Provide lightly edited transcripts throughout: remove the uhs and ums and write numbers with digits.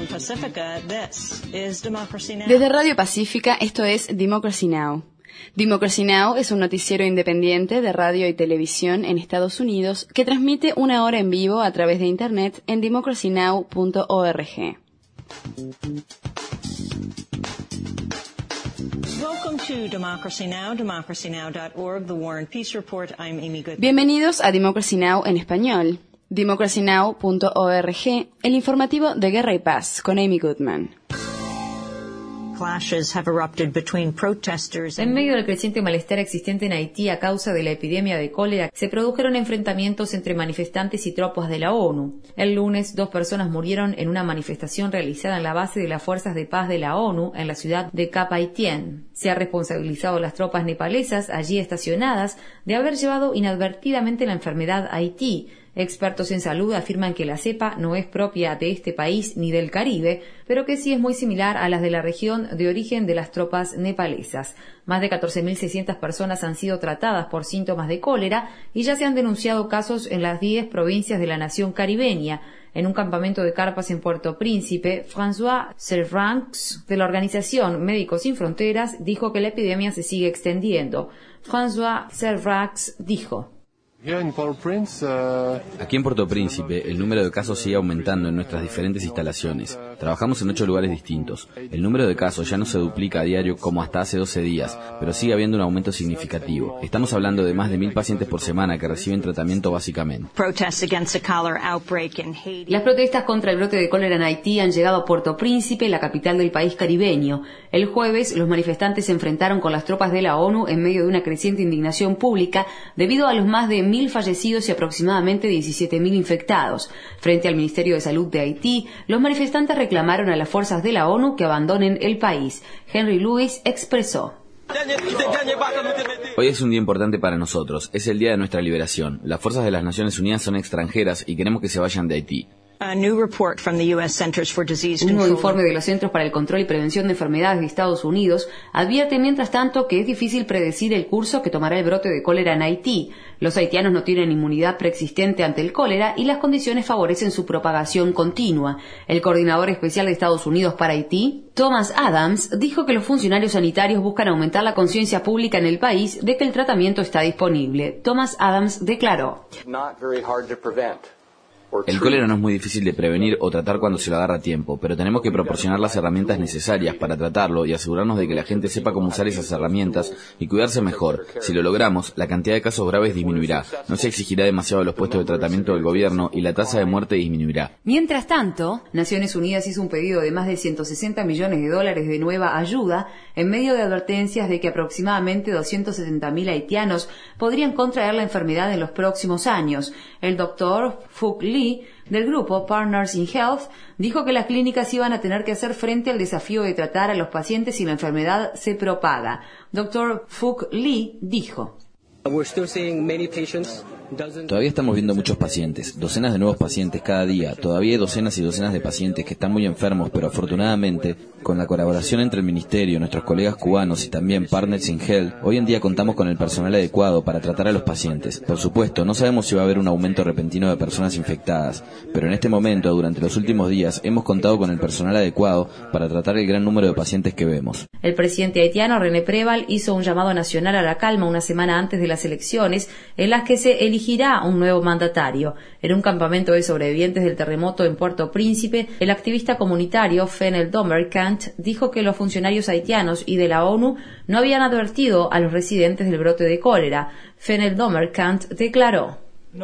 Desde Radio Pacífica, esto es Democracy Now! Democracy Now! Es un noticiero independiente de radio y televisión en Estados Unidos que transmite una hora en vivo a través de Internet en democracynow.org. Bienvenidos a Democracy Now! En español. democracynow.org, el informativo de Guerra y Paz, con Amy Goodman. En medio del creciente malestar existente en Haití a causa de la epidemia de cólera, se produjeron enfrentamientos entre manifestantes y tropas de la ONU. El lunes, 2 personas murieron en una manifestación realizada en la base de las fuerzas de paz de la ONU en la ciudad de Cap Haitien. Se ha responsabilizado a las tropas nepalesas allí estacionadas de haber llevado inadvertidamente la enfermedad a Haití. Expertos en salud afirman que la cepa no es propia de este país ni del Caribe, pero que sí es muy similar a las de la región de origen de las tropas nepalesas. Más de 14.600 personas han sido tratadas por síntomas de cólera y ya se han denunciado casos en las 10 provincias de la nación caribeña. En un campamento de carpas en Puerto Príncipe, François Servranckx, de la organización Médicos Sin Fronteras, dijo que la epidemia se sigue extendiendo. François Servranckx dijo: Aquí en Puerto Príncipe, el número de casos sigue aumentando en nuestras diferentes instalaciones. Trabajamos en 8 lugares distintos. El número de casos ya no se duplica a diario como hasta hace 12 días, pero sigue habiendo un aumento significativo. Estamos hablando de más de 1.000 pacientes por semana que reciben tratamiento básicamente. Las protestas contra el brote de cólera en Haití han llegado a Puerto Príncipe, la capital del país caribeño. El jueves, los manifestantes se enfrentaron con las tropas de la ONU en medio de una creciente indignación pública debido a los más de 1.000 fallecidos y aproximadamente 17.000 infectados. Frente al Ministerio de Salud de Haití, los manifestantes reclamaron a las fuerzas de la ONU que abandonen el país. Henry Lewis expresó: Hoy es un día importante para nosotros, es el día de nuestra liberación. Las fuerzas de las Naciones Unidas son extranjeras y queremos que se vayan de Haití. Un nuevo informe de los Centros para el Control y Prevención de Enfermedades de Estados Unidos advierte mientras tanto que es difícil predecir el curso que tomará el brote de cólera en Haití. Los haitianos no tienen inmunidad preexistente ante el cólera y las condiciones favorecen su propagación continua. El coordinador especial de Estados Unidos para Haití, Thomas Adams, dijo que los funcionarios sanitarios buscan aumentar la conciencia pública en el país de que el tratamiento está disponible. Thomas Adams declaró: El cólera no es muy difícil de prevenir o tratar cuando se lo agarra a tiempo, pero tenemos que proporcionar las herramientas necesarias para tratarlo y asegurarnos de que la gente sepa cómo usar esas herramientas y cuidarse mejor. Si lo logramos, la cantidad de casos graves disminuirá, no se exigirá demasiado a los puestos de tratamiento del gobierno y la tasa de muerte disminuirá. Mientras tanto, Naciones Unidas hizo un pedido de más de $160 millones de nueva ayuda en medio de advertencias de que aproximadamente 270.000 haitianos podrían contraer la enfermedad en los próximos años. El doctor Phuc Lee, del grupo Partners in Health, dijo que las clínicas iban a tener que hacer frente al desafío de tratar a los pacientes si la enfermedad se propaga. Dr. Phuc Lee dijo: Todavía estamos viendo muchos pacientes, docenas de nuevos pacientes cada día. Todavía hay docenas y docenas de pacientes que están muy enfermos, pero afortunadamente, con la colaboración entre el Ministerio, nuestros colegas cubanos y también Partners in Health, hoy en día contamos con el personal adecuado para tratar a los pacientes. Por supuesto, no sabemos si va a haber un aumento repentino de personas infectadas, pero en este momento, durante los últimos días, hemos contado con el personal adecuado para tratar el gran número de pacientes que vemos. El presidente haitiano, René Préval, hizo un llamado nacional a la calma una semana antes de las elecciones, en las que se elegirá un nuevo mandatario. En un campamento de sobrevivientes del terremoto en Puerto Príncipe, el activista comunitario Fenel Domercant dijo que los funcionarios haitianos y de la ONU no habían advertido a los residentes del brote de cólera. Fenel Domercant declaró: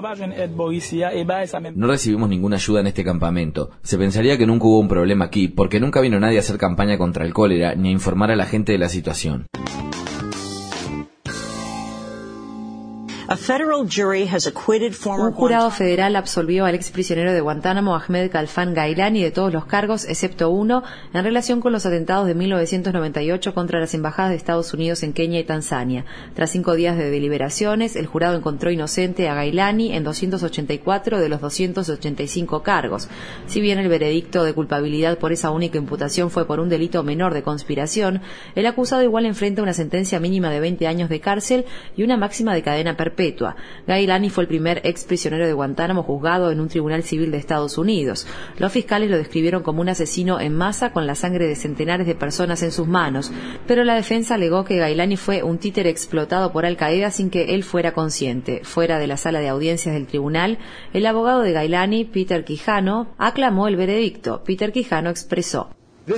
No recibimos ninguna ayuda en este campamento. Se pensaría que nunca hubo un problema aquí, porque nunca vino nadie a hacer campaña contra el cólera ni a informar a la gente de la situación. Un jurado federal absolvió al exprisionero de Guantánamo, Ahmed Khalfan Gailani, de todos los cargos, excepto uno, en relación con los atentados de 1998 contra las embajadas de Estados Unidos en Kenia y Tanzania. Tras 5 días de deliberaciones, el jurado encontró inocente a Gailani en 284 de los 285 cargos. Si bien el veredicto de culpabilidad por esa única imputación fue por un delito menor de conspiración, el acusado igual enfrenta una sentencia mínima de 20 años de cárcel y una máxima de cadena perpetua. perpetua. Gailani fue el primer exprisionero de Guantánamo juzgado en un tribunal civil de Estados Unidos. Los fiscales lo describieron como un asesino en masa con la sangre de centenares de personas en sus manos, pero la defensa alegó que Gailani fue un títere explotado por Al-Qaeda sin que él fuera consciente. Fuera de la sala de audiencias del tribunal, el abogado de Gailani, Peter Quijano, aclamó el veredicto. Peter Quijano expresó: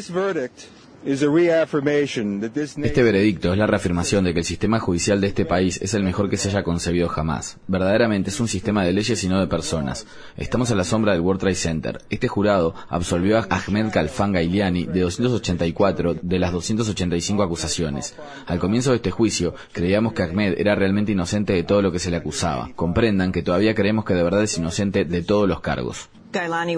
Este veredicto es la reafirmación de que el sistema judicial de este país es el mejor que se haya concebido jamás. Verdaderamente es un sistema de leyes y no de personas. Estamos a la sombra del World Trade Center. Este jurado absolvió a Ahmed Khalfan Gailani de 284 de las 285 acusaciones. Al comienzo de este juicio, creíamos que Ahmed era realmente inocente de todo lo que se le acusaba. Comprendan que todavía creemos que de verdad es inocente de todos los cargos. Gailani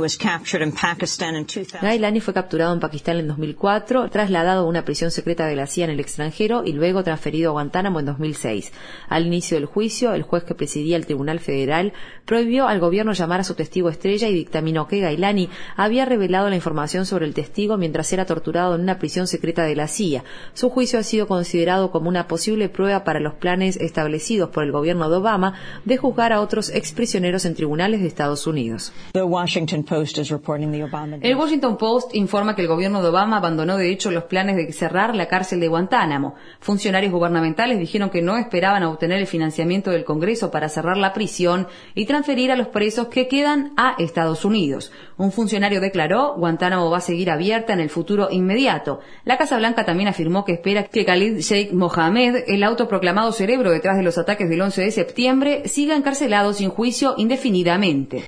fue capturado en Pakistán en 2004, trasladado a una prisión secreta de la CIA en el extranjero y luego transferido a Guantánamo en 2006. Al inicio del juicio, el juez que presidía el Tribunal Federal prohibió al gobierno llamar a su testigo estrella y dictaminó que Gailani había revelado la información sobre el testigo mientras era torturado en una prisión secreta de la CIA. Su juicio ha sido considerado como una posible prueba para los planes establecidos por el gobierno de Obama de juzgar a otros exprisioneros en tribunales de Estados Unidos. El Washington Post informa que el gobierno de Obama abandonó de hecho los planes de cerrar la cárcel de Guantánamo. Funcionarios gubernamentales dijeron que no esperaban obtener el financiamiento del Congreso para cerrar la prisión y transferir a los presos que quedan a Estados Unidos. Un funcionario declaró: Guantánamo va a seguir abierta en el futuro inmediato. La Casa Blanca también afirmó que espera que Khalid Sheikh Mohammed, el autoproclamado cerebro detrás de los ataques del 11 de septiembre, siga encarcelado sin juicio indefinidamente.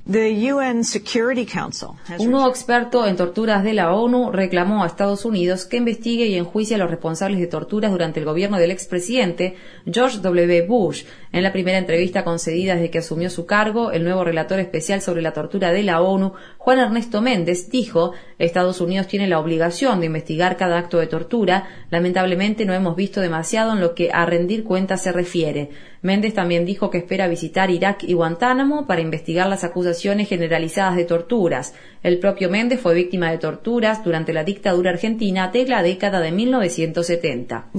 Un nuevo experto en torturas de la ONU reclamó a Estados Unidos que investigue y enjuicie a los responsables de torturas durante el gobierno del expresidente George W. Bush. En la primera entrevista concedida desde que asumió su cargo, el nuevo relator especial sobre la tortura de la ONU, Juan Ernesto Méndez, dijo: Estados Unidos tiene la obligación de investigar cada acto de tortura. Lamentablemente no hemos visto demasiado en lo que a rendir cuentas se refiere. Méndez también dijo que espera visitar Irak y Guantánamo para investigar las acusaciones generalizadas de torturas. El propio Méndez fue víctima de torturas durante la dictadura argentina de la década de 1970.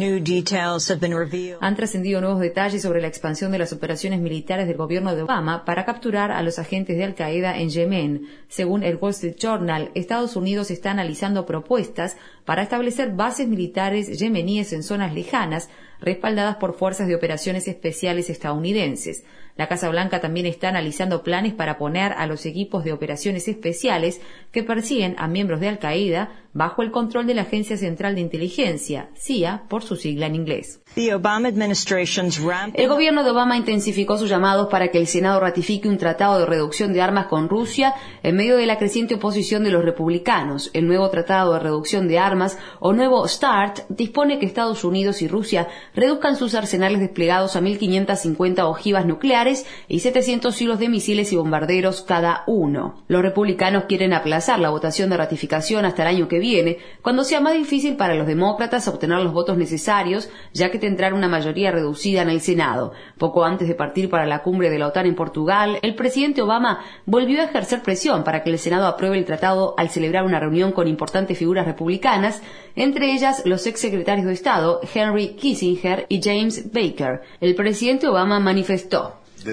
Han trascendido nuevos detalles sobre la expansión de las operaciones militares del gobierno de Obama para capturar a los agentes de Al-Qaeda en Yemen. Según el Wall Street Journal, Estados Unidos está analizando propuestas para establecer bases militares yemeníes en zonas lejanas, respaldadas por fuerzas de operaciones especiales estadounidenses. La Casa Blanca también está analizando planes para poner a los equipos de operaciones especiales que persiguen a miembros de Al-Qaeda bajo el control de la Agencia Central de Inteligencia, CIA, por su sigla en inglés. El gobierno de Obama intensificó sus llamados para que el Senado ratifique un tratado de reducción de armas con Rusia en medio de la creciente oposición de los republicanos. El nuevo tratado de reducción de armas, o nuevo START, dispone que Estados Unidos y Rusia reduzcan sus arsenales desplegados a 1.550 ojivas nucleares y 700 hilos de misiles y bombarderos cada uno. Los republicanos quieren aplazar la votación de ratificación hasta el año que viene, cuando sea más difícil para los demócratas obtener los votos necesarios, ya que tendrán una mayoría reducida en el Senado. Poco antes de partir para la cumbre de la OTAN en Portugal, el presidente Obama volvió a ejercer presión para que el Senado apruebe el tratado al celebrar una reunión con importantes figuras republicanas, entre ellas los exsecretarios de Estado Henry Kissinger y James Baker. El presidente Obama manifestó: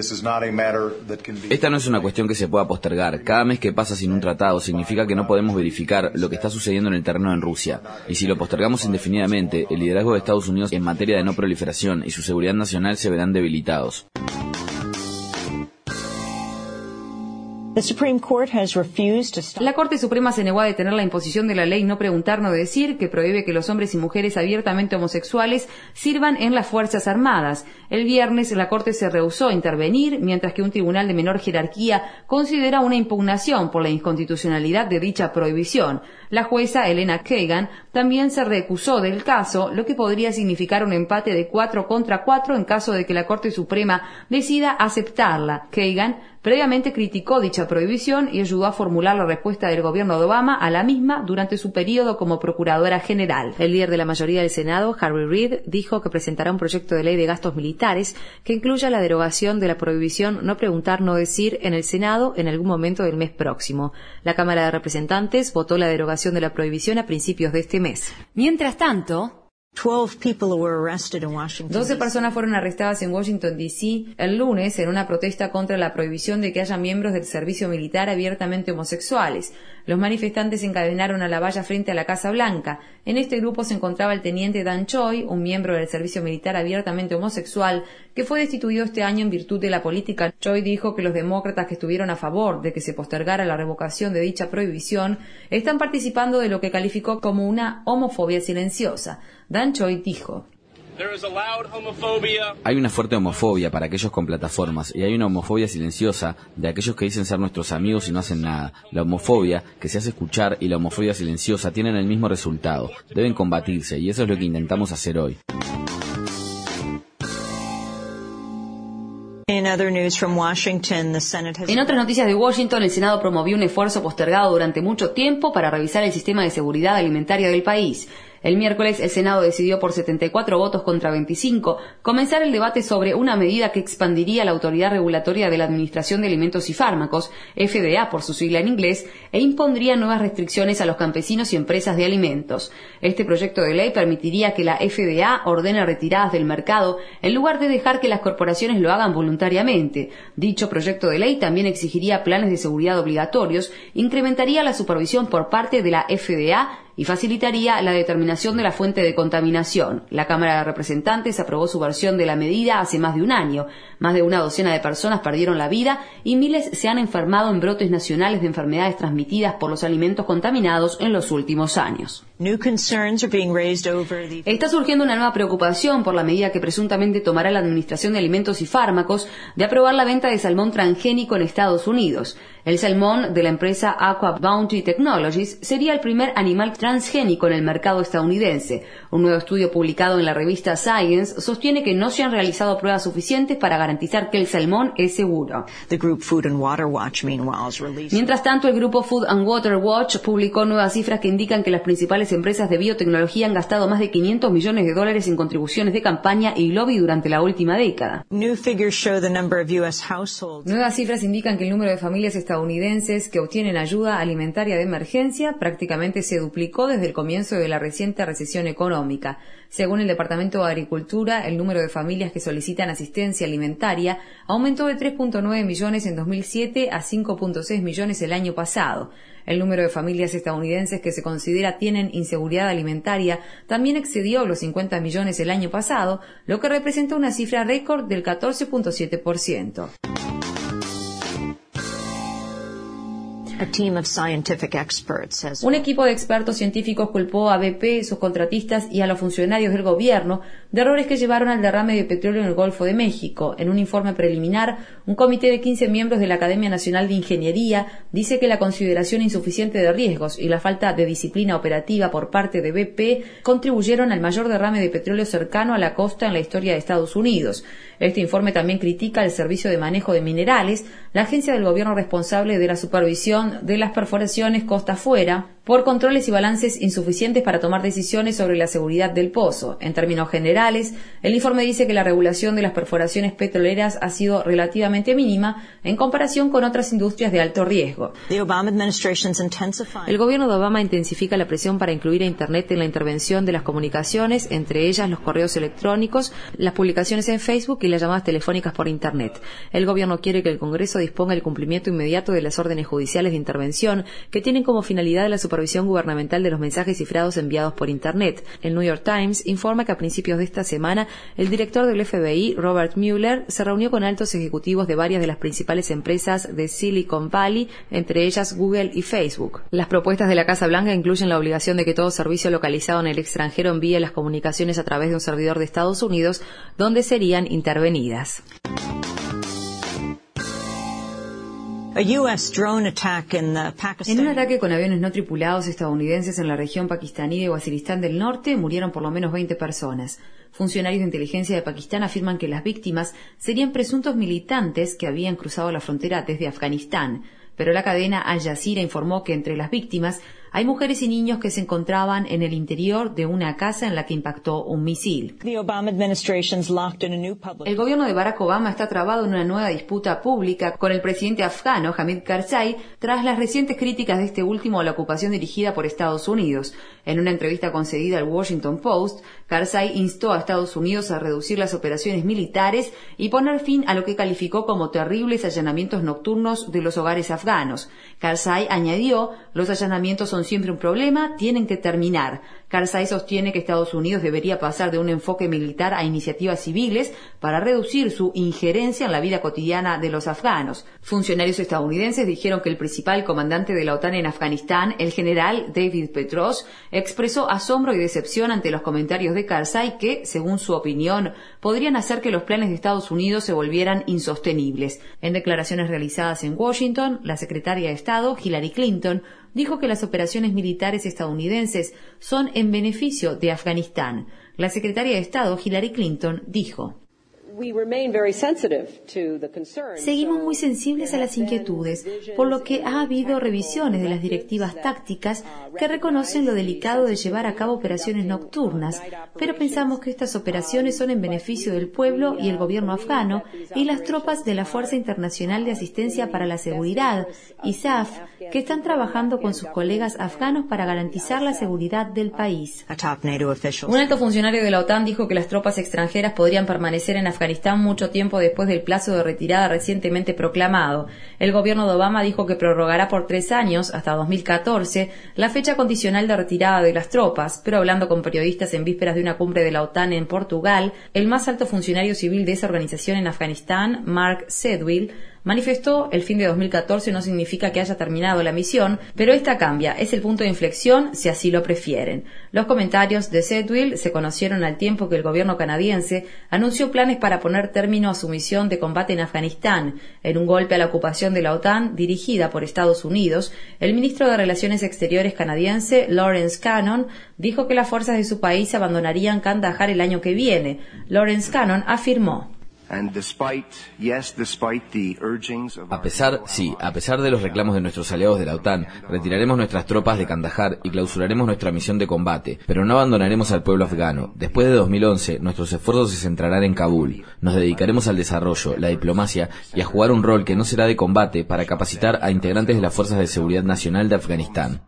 Esta no es una cuestión que se pueda postergar. Cada mes que pasa sin un tratado significa que no podemos verificar lo que está sucediendo en el terreno en Rusia. Y si lo postergamos indefinidamente, el liderazgo de Estados Unidos en materia de no proliferación y su seguridad nacional se verán debilitados. La Corte Suprema se negó a detener la imposición de la ley No Preguntar, No Decir, que prohíbe que los hombres y mujeres abiertamente homosexuales sirvan en las Fuerzas Armadas. El viernes la Corte se rehusó a intervenir, mientras que un tribunal de menor jerarquía considera una impugnación por la inconstitucionalidad de dicha prohibición. La jueza Elena Kagan también se recusó del caso, lo que podría significar un empate de 4-4 en caso de que la Corte Suprema decida aceptarla. Kagan previamente criticó dicha prohibición y ayudó a formular la respuesta del gobierno de Obama a la misma durante su periodo como procuradora general. El líder de la mayoría del Senado, Harry Reid, dijo que presentará un proyecto de ley de gastos militares que incluya la derogación de la prohibición No Preguntar, No Decir en el Senado en algún momento del mes próximo. La Cámara de Representantes votó la derogación de la prohibición a principios de este mes. Mientras tanto, 12 personas fueron arrestadas en Washington, D.C. el lunes en una protesta contra la prohibición de que haya miembros del servicio militar abiertamente homosexuales. Los manifestantes se encadenaron a la valla frente a la Casa Blanca. En este grupo se encontraba el teniente Dan Choi, un miembro del servicio militar abiertamente homosexual, que fue destituido este año en virtud de la política. Choi dijo que los demócratas que estuvieron a favor de que se postergara la revocación de dicha prohibición están participando de lo que calificó como una homofobia silenciosa. Dan Choi dijo: hay una fuerte homofobia para aquellos con plataformas y hay una homofobia silenciosa de aquellos que dicen ser nuestros amigos y no hacen nada. La homofobia que se hace escuchar y la homofobia silenciosa tienen el mismo resultado. Deben combatirse y eso es lo que intentamos hacer hoy. En otras noticias de Washington, el Senado promovió un esfuerzo postergado durante mucho tiempo para revisar el sistema de seguridad alimentaria del país. El miércoles, el Senado decidió por 74 votos contra 25 comenzar el debate sobre una medida que expandiría la Autoridad Regulatoria de la Administración de Alimentos y Fármacos, FDA por su sigla en inglés, e impondría nuevas restricciones a los campesinos y empresas de alimentos. Este proyecto de ley permitiría que la FDA ordene retiradas del mercado en lugar de dejar que las corporaciones lo hagan voluntariamente. Dicho proyecto de ley también exigiría planes de seguridad obligatorios, incrementaría la supervisión por parte de la FDA y facilitaría la determinación de la fuente de contaminación. La Cámara de Representantes aprobó su versión de la medida hace más de un año. Más de una docena de personas perdieron la vida y miles se han enfermado en brotes nacionales de enfermedades transmitidas por los alimentos contaminados en los últimos años. Está surgiendo una nueva preocupación por la medida que presuntamente tomará la Administración de Alimentos y Fármacos de aprobar la venta de salmón transgénico en Estados Unidos. El salmón de la empresa Aqua Bounty Technologies sería el primer animal transgénico en el mercado estadounidense. Un nuevo estudio publicado en la revista Science sostiene que no se han realizado pruebas suficientes para garantizar que el salmón es seguro. Mientras tanto, el grupo Food and Water Watch publicó nuevas cifras que indican que las principales empresas de biotecnología han gastado más de $500 millones en contribuciones de campaña y lobby durante la última década. Nuevas cifras indican que el número de familias estadounidenses que obtienen ayuda alimentaria de emergencia prácticamente se duplicó desde el comienzo de la reciente recesión económica. Según el Departamento de Agricultura, el número de familias que solicitan asistencia alimentaria aumentó de 3.9 millones en 2007 a 5.6 millones el año pasado. El número de familias estadounidenses que se considera tienen inseguridad alimentaria también excedió los 50 millones el año pasado, lo que representa una cifra récord del 14.7%. Un equipo de expertos científicos culpó a BP, sus contratistas y a los funcionarios del gobierno de errores que llevaron al derrame de petróleo en el Golfo de México. En un informe preliminar, un comité de 15 miembros de la Academia Nacional de Ingeniería dice que la consideración insuficiente de riesgos y la falta de disciplina operativa por parte de BP contribuyeron al mayor derrame de petróleo cercano a la costa en la historia de Estados Unidos. Este informe también critica el Servicio de Manejo de Minerales, la agencia del gobierno responsable de la supervisión de las perforaciones costa afuera, por controles y balances insuficientes para tomar decisiones sobre la seguridad del pozo. En términos generales, el informe dice que la regulación de las perforaciones petroleras ha sido relativamente mínima en comparación con otras industrias de alto riesgo. El gobierno de Obama intensifica la presión para incluir a Internet en la intervención de las comunicaciones, entre ellas los correos electrónicos, las publicaciones en Facebook y las llamadas telefónicas por Internet. El gobierno quiere que el Congreso disponga el cumplimiento inmediato de las órdenes judiciales de intervención que tienen como finalidad la supervisión gubernamental de los mensajes cifrados enviados por Internet. El New York Times informa que a principios de esta semana el director del FBI, Robert Mueller, se reunió con altos ejecutivos de varias de las principales empresas de Silicon Valley, entre ellas Google y Facebook. Las propuestas de la Casa Blanca incluyen la obligación de que todo servicio localizado en el extranjero envíe las comunicaciones a través de un servidor de Estados Unidos, donde serían intervenidas. En un ataque con aviones no tripulados estadounidenses en la región pakistaní de Waziristán del Norte, murieron por lo menos 20 personas. Funcionarios de inteligencia de Pakistán afirman que las víctimas serían presuntos militantes que habían cruzado la frontera desde Afganistán, pero la cadena Al Jazeera informó que entre las víctimas Hay mujeres y niños que se encontraban en el interior de una casa en la que impactó un misil. El gobierno de Barack Obama está trabado en una nueva disputa pública con el presidente afgano Hamid Karzai tras las recientes críticas de este último a la ocupación dirigida por Estados Unidos. En una entrevista concedida al Washington Post, Karzai instó a Estados Unidos a reducir las operaciones militares y poner fin a lo que calificó como terribles allanamientos nocturnos de los hogares afganos. Karzai añadió: los allanamientos son siempre un problema, tienen que terminar. Karzai sostiene que Estados Unidos debería pasar de un enfoque militar a iniciativas civiles para reducir su injerencia en la vida cotidiana de los afganos. Funcionarios estadounidenses dijeron que el principal comandante de la OTAN en Afganistán, el general David Petraeus, expresó asombro y decepción ante los comentarios de Karzai que, según su opinión, podrían hacer que los planes de Estados Unidos se volvieran insostenibles. En declaraciones realizadas en Washington, la secretaria de Estado, Hillary Clinton, dijo que las operaciones militares estadounidenses son en beneficio de Afganistán. La secretaria de Estado, Hillary Clinton, dijo: seguimos muy sensibles a las inquietudes, por lo que ha habido revisiones de las directivas tácticas que reconocen lo delicado de llevar a cabo operaciones nocturnas, pero pensamos que estas operaciones son en beneficio del pueblo y el gobierno afgano y las tropas de la Fuerza Internacional de Asistencia para la Seguridad, ISAF, que están trabajando con sus colegas afganos para garantizar la seguridad del país. Un alto funcionario de la OTAN dijo que las tropas extranjeras podrían permanecer en Afganistán mucho tiempo después del plazo de retirada recientemente proclamado. El gobierno de Obama dijo que prorrogará por 3 años, hasta 2014, la fecha condicional de retirada de las tropas, pero hablando con periodistas en vísperas de una cumbre de la OTAN en Portugal, el más alto funcionario civil de esa organización en Afganistán, Mark Sedwill, manifestó: el fin de 2014 no significa que haya terminado la misión, pero esta cambia, es el punto de inflexión si así lo prefieren. Los comentarios de Sedwill se conocieron al tiempo que el gobierno canadiense anunció planes para poner término a su misión de combate en Afganistán. En un golpe a la ocupación de la OTAN dirigida por Estados Unidos, el ministro de Relaciones Exteriores canadiense, Lawrence Cannon, dijo que las fuerzas de su país abandonarían Kandahar el año que viene. Lawrence Cannon afirmó: a pesar de los reclamos de nuestros aliados de la OTAN, retiraremos nuestras tropas de Kandahar y clausuraremos nuestra misión de combate, pero no abandonaremos al pueblo afgano. Después de 2011, nuestros esfuerzos se centrarán en Kabul. Nos dedicaremos al desarrollo, la diplomacia y a jugar un rol que no será de combate para capacitar a integrantes de las Fuerzas de Seguridad Nacional de Afganistán.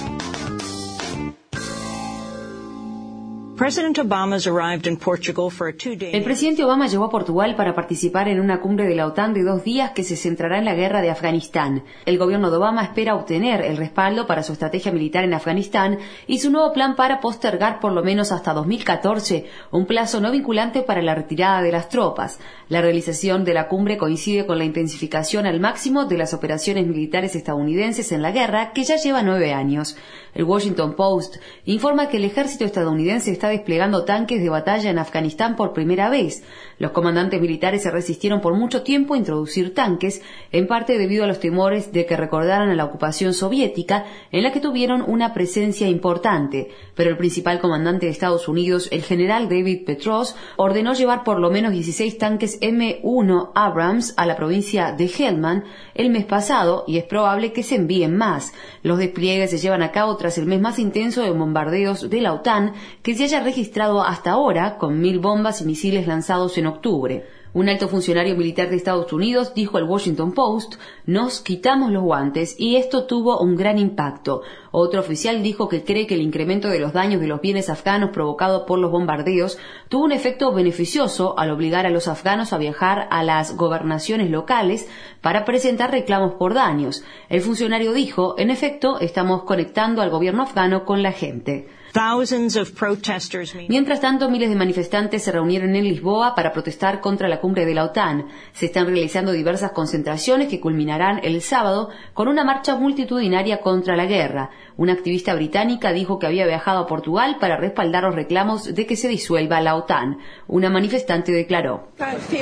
El presidente Obama llegó a Portugal para participar en una cumbre de la OTAN de 2 días que se centrará en la guerra de Afganistán. El gobierno de Obama espera obtener el respaldo para su estrategia militar en Afganistán y su nuevo plan para postergar por lo menos hasta 2014 un plazo no vinculante para la retirada de las tropas. La realización de la cumbre coincide con la intensificación al máximo de las operaciones militares estadounidenses en la guerra, que ya lleva 9 años. El Washington Post informa que el ejército estadounidense está desplegando tanques de batalla en Afganistán por primera vez. Los comandantes militares se resistieron por mucho tiempo a introducir tanques, en parte debido a los temores de que recordaran a la ocupación soviética, en la que tuvieron una presencia importante. Pero el principal comandante de Estados Unidos, el general David Petraeus, ordenó llevar por lo menos 16 tanques M1 Abrams a la provincia de Helmand el mes pasado, y es probable que se envíen más. Los despliegues se llevan a cabo tras el mes más intenso de bombardeos de la OTAN que se haya registrado hasta ahora, con 1000 bombas y misiles lanzados en octubre. Un alto funcionario militar de Estados Unidos dijo al Washington Post: nos quitamos los guantes y esto tuvo un gran impacto. Otro oficial dijo que cree que el incremento de los daños de los bienes afganos provocado por los bombardeos tuvo un efecto beneficioso al obligar a los afganos a viajar a las gobernaciones locales para presentar reclamos por daños. El funcionario dijo: en efecto, estamos conectando al gobierno afgano con la gente. Mientras tanto, miles de manifestantes se reunieron en Lisboa para protestar contra la cumbre de la OTAN. Se están realizando diversas concentraciones que culminarán el sábado con una marcha multitudinaria contra la guerra. Una activista británica dijo que había viajado a Portugal para respaldar los reclamos de que se disuelva la OTAN. Una manifestante declaró: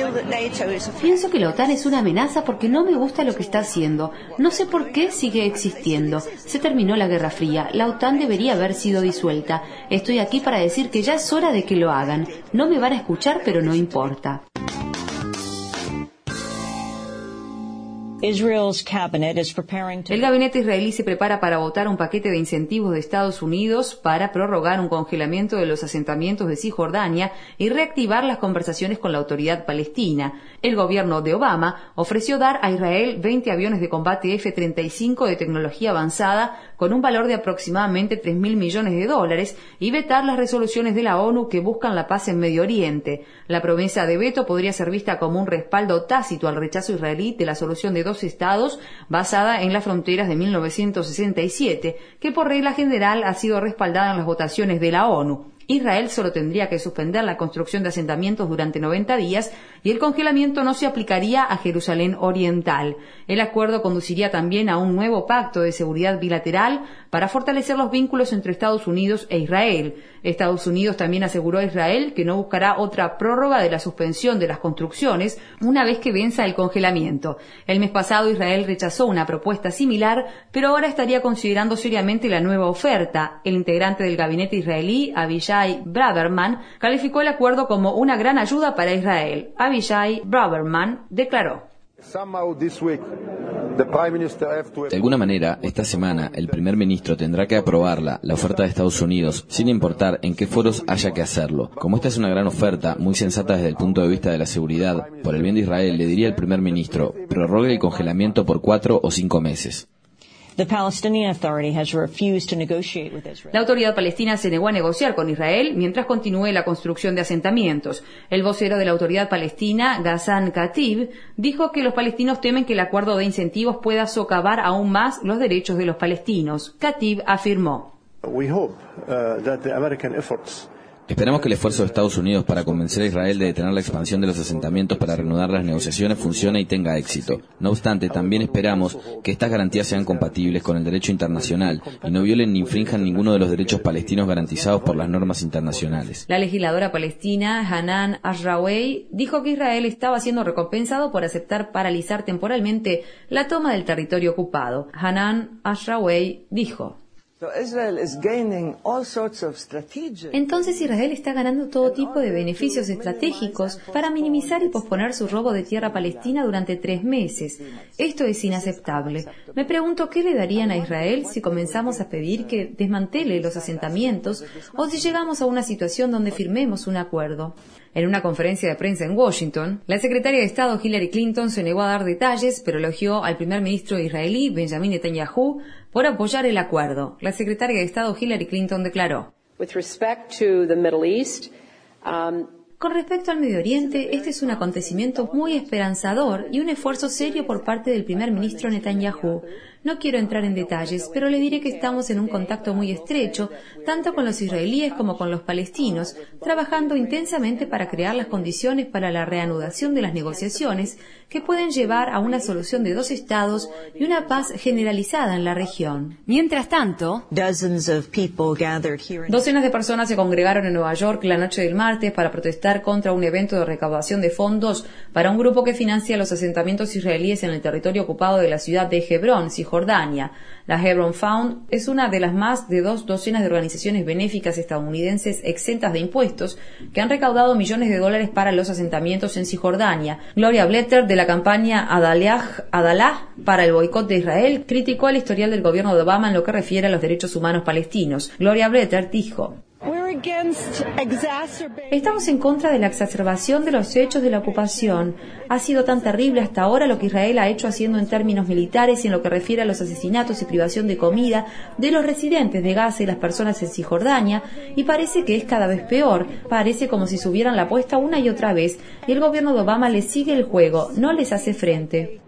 pienso que la OTAN es una amenaza porque no me gusta lo que está haciendo. No sé por qué sigue existiendo. Se terminó la Guerra Fría. La OTAN debería haber sido disuelta. Estoy aquí para decir que ya es hora de que lo hagan. No me van a escuchar, pero no importa. El gabinete israelí se prepara para votar un paquete de incentivos de Estados Unidos para prorrogar un congelamiento de los asentamientos de Cisjordania y reactivar las conversaciones con la autoridad palestina. El gobierno de Obama ofreció dar a Israel 20 aviones de combate F-35 de tecnología avanzada con un valor de aproximadamente $3.000 millones y vetar las resoluciones de la ONU que buscan la paz en Medio Oriente. La promesa de veto podría ser vista como un respaldo tácito al rechazo israelí de la solución de dos estados basada en las fronteras de 1967, que por regla general ha sido respaldada en las votaciones de la ONU. Israel solo tendría que suspender la construcción de asentamientos durante 90 días y el congelamiento no se aplicaría a Jerusalén Oriental. El acuerdo conduciría también a un nuevo pacto de seguridad bilateral para fortalecer los vínculos entre Estados Unidos e Israel. Estados Unidos también aseguró a Israel que no buscará otra prórroga de la suspensión de las construcciones una vez que venza el congelamiento. El mes pasado Israel rechazó una propuesta similar, pero ahora estaría considerando seriamente la nueva oferta. El integrante del gabinete israelí, Avishai Braverman, calificó el acuerdo como una gran ayuda para Israel. Avishai Braverman declaró: de alguna manera, esta semana, el primer ministro tendrá que aprobarla, la oferta de Estados Unidos, sin importar en qué foros haya que hacerlo. Como esta es una gran oferta, muy sensata desde el punto de vista de la seguridad, por el bien de Israel, le diría al primer ministro, prorrogue el congelamiento por 4 o 5 meses. La autoridad palestina se negó a negociar con Israel mientras continúe la construcción de asentamientos. El vocero de la autoridad palestina, Ghassan Khatib, dijo que los palestinos temen que el acuerdo de incentivos pueda socavar aún más los derechos de los palestinos. Khatib afirmó: Esperamos que el esfuerzo de Estados Unidos para convencer a Israel de detener la expansión de los asentamientos para reanudar las negociaciones funcione y tenga éxito. No obstante, también esperamos que estas garantías sean compatibles con el derecho internacional y no violen ni infrinjan ninguno de los derechos palestinos garantizados por las normas internacionales. La legisladora palestina Hanan Ashrawi dijo que Israel estaba siendo recompensado por aceptar paralizar temporalmente la toma del territorio ocupado. Hanan Ashrawi dijo: entonces Israel está ganando todo tipo de beneficios estratégicos para minimizar y posponer su robo de tierra palestina durante 3 meses. Esto es inaceptable. Me pregunto qué le darían a Israel si comenzamos a pedir que desmantele los asentamientos o si llegamos a una situación donde firmemos un acuerdo. En una conferencia de prensa en Washington, la secretaria de Estado Hillary Clinton se negó a dar detalles, pero elogió al primer ministro israelí Benjamin Netanyahu por apoyar el acuerdo. La secretaria de Estado Hillary Clinton declaró: con respecto al Medio Oriente, este es un acontecimiento muy esperanzador y un esfuerzo serio por parte del primer ministro Netanyahu. No quiero entrar en detalles, pero le diré que estamos en un contacto muy estrecho, tanto con los israelíes como con los palestinos, trabajando intensamente para crear las condiciones para la reanudación de las negociaciones que pueden llevar a una solución de 2 estados y una paz generalizada en la región. Mientras tanto, docenas de personas se congregaron en Nueva York la noche del martes para protestar contra un evento de recaudación de fondos para un grupo que financia los asentamientos israelíes en el territorio ocupado de la ciudad de Hebrón, Cisjordania. La Hebron Fund es una de las más de 2 docenas de organizaciones benéficas estadounidenses exentas de impuestos que han recaudado millones de dólares para los asentamientos en Cisjordania. Gloria Bletter, de la campaña Adalah para el boicot de Israel, criticó el historial del gobierno de Obama en lo que refiere a los derechos humanos palestinos. Gloria Bletter dijo: estamos en contra de la exacerbación de los hechos de la ocupación. Ha sido tan terrible hasta ahora lo que Israel ha hecho haciendo en términos militares y en lo que refiere a los asesinatos y privación de comida de los residentes de Gaza y las personas en Cisjordania, y parece que es cada vez peor. Parece como si subieran la apuesta una y otra vez, y el gobierno de Obama les sigue el juego, no les hace frente.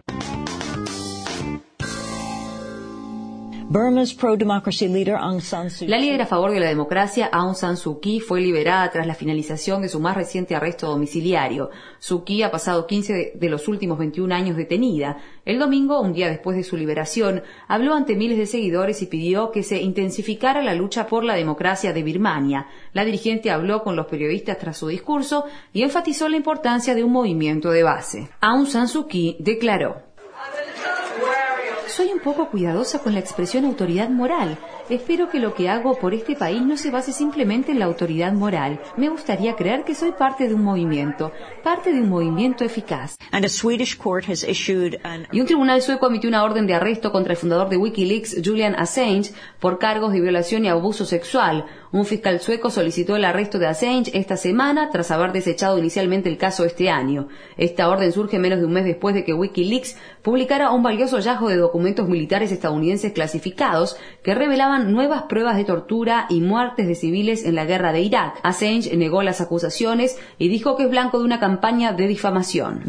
La líder a favor de la democracia, Aung San Suu Kyi, fue liberada tras la finalización de su más reciente arresto domiciliario. Suu Kyi ha pasado 15 de los últimos 21 años detenida. El domingo, un día después de su liberación, habló ante miles de seguidores y pidió que se intensificara la lucha por la democracia de Birmania. La dirigente habló con los periodistas tras su discurso y enfatizó la importancia de un movimiento de base. Aung San Suu Kyi declaró: soy un poco cuidadosa con la expresión autoridad moral. Espero que lo que hago por este país no se base simplemente en la autoridad moral. Me gustaría creer que soy parte de un movimiento eficaz. Y un tribunal sueco emitió una orden de arresto contra el fundador de Wikileaks, Julian Assange, por cargos de violación y abuso sexual. Un fiscal sueco solicitó el arresto de Assange esta semana tras haber desechado inicialmente el caso este año. Esta orden surge menos de un mes después de que Wikileaks publicara un valioso hallazgo de documentos militares estadounidenses clasificados que revelaban nuevas pruebas de tortura y muertes de civiles en la guerra de Irak. Assange negó las acusaciones y dijo que es blanco de una campaña de difamación.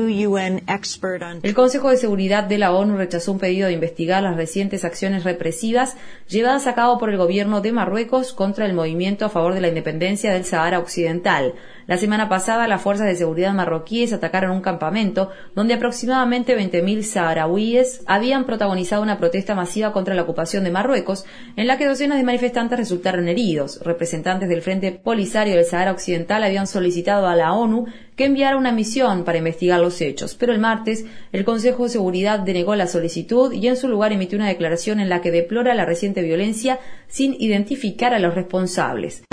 El Consejo de Seguridad de la ONU rechazó un pedido de investigar las recientes acciones represivas llevadas a cabo por el gobierno de Marruecos contra el movimiento a favor de la independencia del Sahara Occidental. La semana pasada, las fuerzas de seguridad marroquíes atacaron un campamento donde aproximadamente 20.000 saharauíes habían protagonizado una protesta masiva contra la ocupación de Marruecos, en la que docenas de manifestantes resultaron heridos. Representantes del Frente Polisario del Sahara Occidental habían solicitado a la ONU que enviara una misión para investigar los hechos, pero el martes el Consejo de Seguridad denegó la solicitud y en su lugar emitió una declaración en la que deplora la reciente violencia sin identificar a los responsables.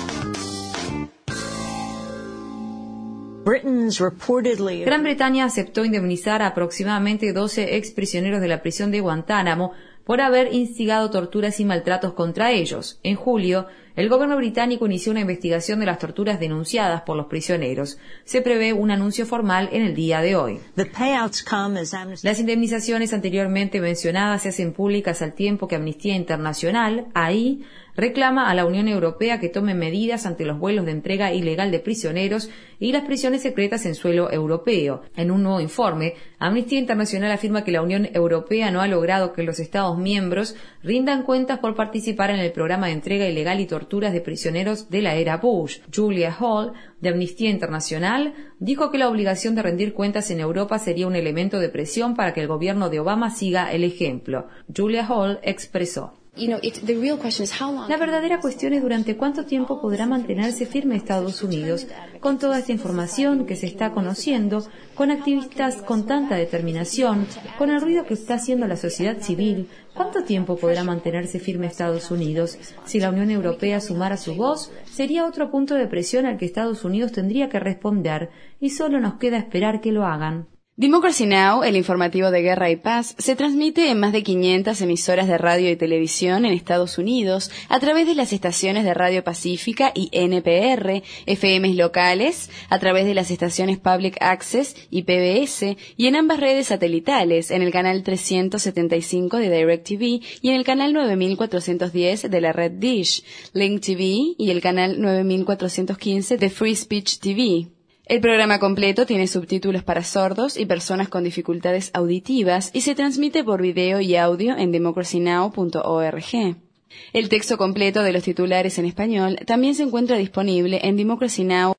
Gran Bretaña aceptó indemnizar a aproximadamente 12 exprisioneros de la prisión de Guantánamo por haber instigado torturas y maltratos contra ellos. En julio, el gobierno británico inició una investigación de las torturas denunciadas por los prisioneros. Se prevé un anuncio formal en el día de hoy. Las indemnizaciones anteriormente mencionadas se hacen públicas al tiempo que Amnistía Internacional, AI, reclama a la Unión Europea que tome medidas ante los vuelos de entrega ilegal de prisioneros y las prisiones secretas en suelo europeo. En un nuevo informe, Amnistía Internacional afirma que la Unión Europea no ha logrado que los Estados miembros rindan cuentas por participar en el programa de entrega ilegal y torturas de prisioneros de la era Bush. Julia Hall, de Amnistía Internacional, dijo que la obligación de rendir cuentas en Europa sería un elemento de presión para que el gobierno de Obama siga el ejemplo. Julia Hall expresó: la verdadera cuestión es durante cuánto tiempo podrá mantenerse firme Estados Unidos, con toda esta información que se está conociendo, con activistas con tanta determinación, con el ruido que está haciendo la sociedad civil. ¿Cuánto tiempo podrá mantenerse firme Estados Unidos? Si la Unión Europea sumara su voz, sería otro punto de presión al que Estados Unidos tendría que responder, y solo nos queda esperar que lo hagan. Democracy Now!, el informativo de guerra y paz, se transmite en más de 500 emisoras de radio y televisión en Estados Unidos a través de las estaciones de Radio Pacífica y NPR, FMs locales, a través de las estaciones Public Access y PBS, y en ambas redes satelitales, en el canal 375 de DirecTV y en el canal 9410 de la red Dish, Link TV y el canal 9415 de Free Speech TV. El programa completo tiene subtítulos para sordos y personas con dificultades auditivas y se transmite por video y audio en democracynow.org. El texto completo de los titulares en español también se encuentra disponible en Democracy Now!